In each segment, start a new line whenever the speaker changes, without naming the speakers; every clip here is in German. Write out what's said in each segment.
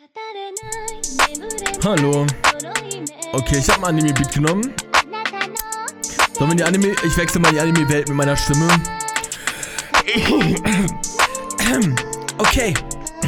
Hallo. Okay, ich habe ein Anime-Beat genommen. Sollen wir die Anime... Ich wechsle mal die Anime-Welt mit meiner Stimme. Okay.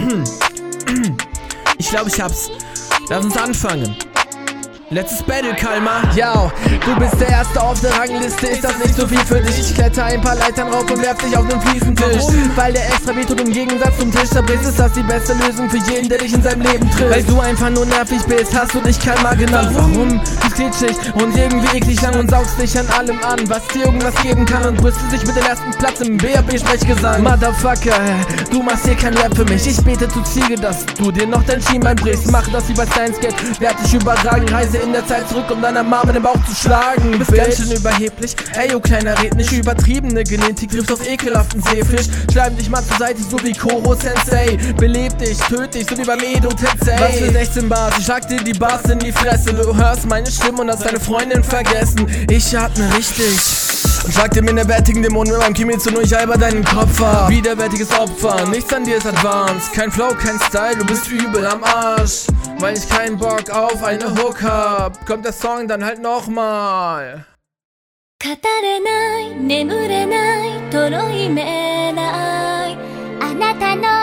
Ich glaube, ich hab's. Lass uns anfangen. Letztes Battle, Kalmar.
Yo, du bist der Erste auf der Rangliste, ist das nicht so viel für dich? Ich kletter ein paar Leitern rauf und werf dich auf den Fliesentisch. Weil der extra wehtut im Gegensatz zum Tisch zerbrichst, ist das die beste Lösung für jeden, der dich in seinem Leben trifft. Weil du einfach nur nervig bist, hast du dich Kalmar genannt. Warum? Du bist glitschig und irgendwie eklig lang und saugst dich an allem an, was dir irgendwas geben kann, und brüstest dich mit dem ersten Platz im BAB-Sprechgesang. Motherfucker, du machst hier kein Rap für mich. Ich bete zu Ziege, dass du dir noch dein Schienbein brichst. Mach das wie bei Steinsgate, werd dich übertragen, reise in der Zeit zurück, um deiner Mama den Bauch zu schlagen. Du bist ganz schön überheblich, ey, oh kleiner Red nicht. Übertriebene Genetik trifft auf ekelhaften Seefisch. Schleim dich mal zur Seite, so wie Koro Sensei. Beleb dich, töte dich, so wie beim Edo Tensei. Was für 16 Bars, ich schlag dir die Bars in die Fresse. Du hörst meine Stimme und hast deine Freundin vergessen. Ich atme richtig und schlag dir mit der wertigen Dämon mit meinem Kimetsu nur ich halber deinen Kopf ab. Widerwärtiges Opfer, nichts an dir ist advanced. Kein Flow, kein Style, du bist übel am Arsch. Weil ich keinen Bock auf eine Hook hab, kommt der Song dann halt nochmal.
語れない眠れないとろいめないあなたの